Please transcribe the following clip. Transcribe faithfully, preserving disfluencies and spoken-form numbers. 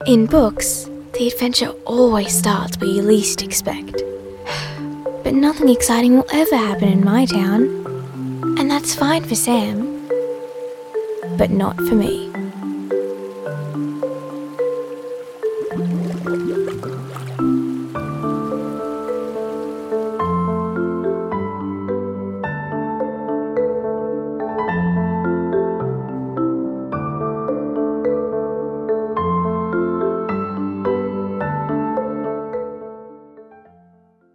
In books, the adventure always starts where you least expect. But nothing exciting will ever happen in my town. And that's fine for Sam, but not for me.